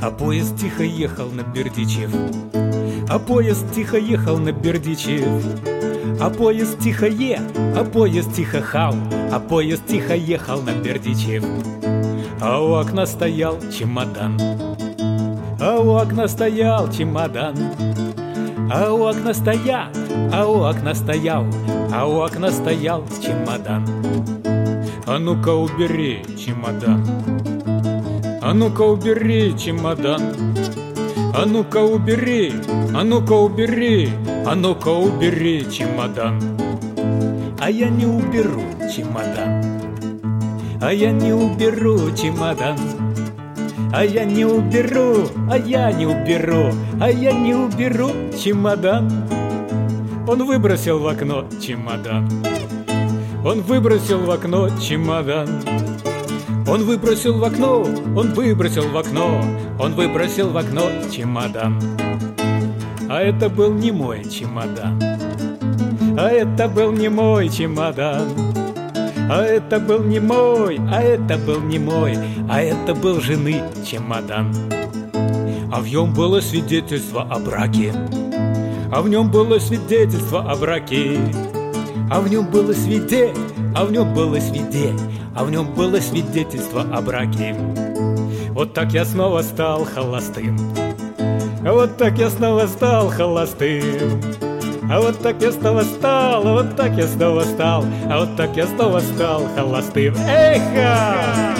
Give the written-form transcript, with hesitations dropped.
А поезд тихо ехал на Бердичев. А поезд тихо ехал на Бердичев. А поезд тихо а поезд тихо хал. А поезд тихо ехал на Бердичев. А у окна стоял чемодан. А у окна стоял чемодан. А у окна стоял, а у окна стоял, а у окна стоял чемодан. А ну-ка убери чемодан. А ну-ка убери чемодан. А ну-ка убери, а ну-ка убери, а ну-ка убери чемодан. А я не уберу чемодан. А я не уберу чемодан. А я не уберу, а я не уберу, а я не уберу чемодан. Он выбросил в окно чемодан. Он выбросил в окно чемодан. Он выбросил в окно, он выбросил в окно, он выбросил в окно чемодан. А это был не мой чемодан. А это был не мой чемодан. А это был не мой, а это был не мой, а это был жены чемодан. А в нем было свидетельство о браке. А в нем было свидетельство о браке. А в нем было а в нем было а в нем было свидетельство о браке. Вот так я снова стал холостым. А вот так я снова стал холостым. А вот так я снова стал, а вот так я снова стал, а вот так я снова стал холостым. Эхо!